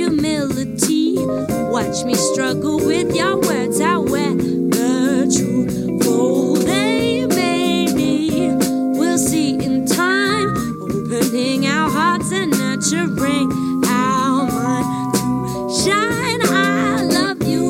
humility. Watch me struggle with your words. I wear the truth. Oh, they made me. We'll see in time. Opening our hearts and nurturing our mind to shine. I love you.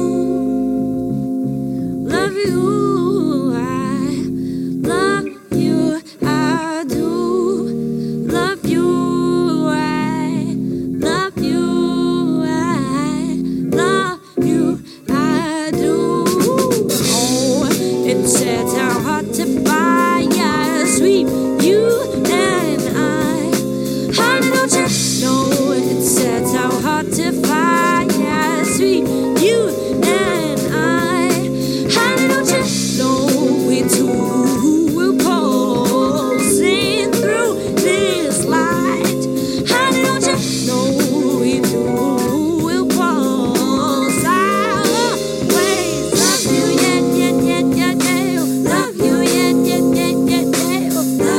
Love you. I love you. I do. Love you. I love you. I love you. I do. Oh, it sets our heart to fire. Sweet you and I. Honey, don't you know it sets our heart to fire? Sweet you and I. Honey, don't you know we two will pulsing through this light? Honey, don't you know we two will pulse? I'll always love you, yeah, yeah, yeah, yeah, yeah. Love you, yeah, yeah, yeah, yeah, yeah.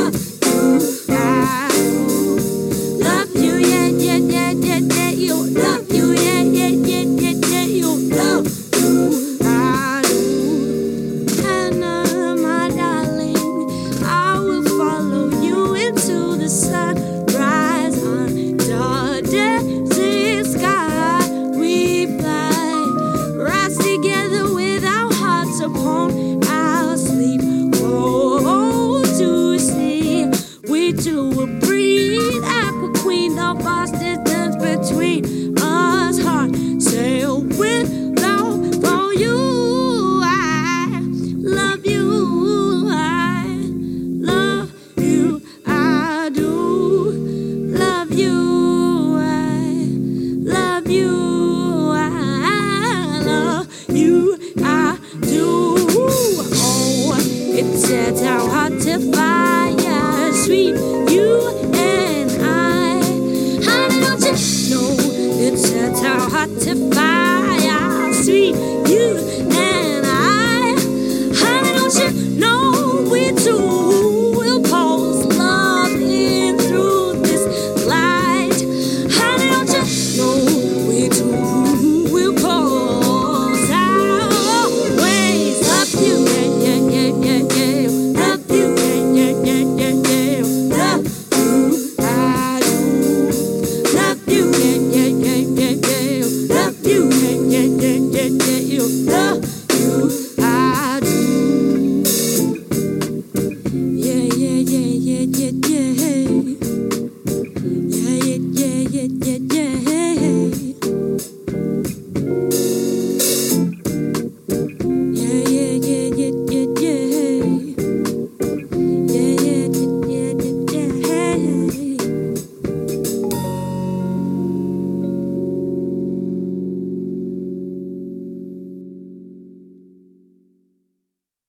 Love you, yeah, yeah, yeah, yeah, yeah. You love you, yeah, yeah, yeah, yeah, yeah. You love you, I do. Hannah, my darling, I will follow you into the sunrise on the desert sky. We fly, rise together with our hearts upon our sleep. Oh, to see we two will breathe. Aqua Queen, the vast distance between us. Heart sail with love for you. I love you. I love you. I do love you. I love you. I love you. I do. Oh, it sets our heart to fire. Sweet you and I. Honey, don't you know it sets our heart to fire?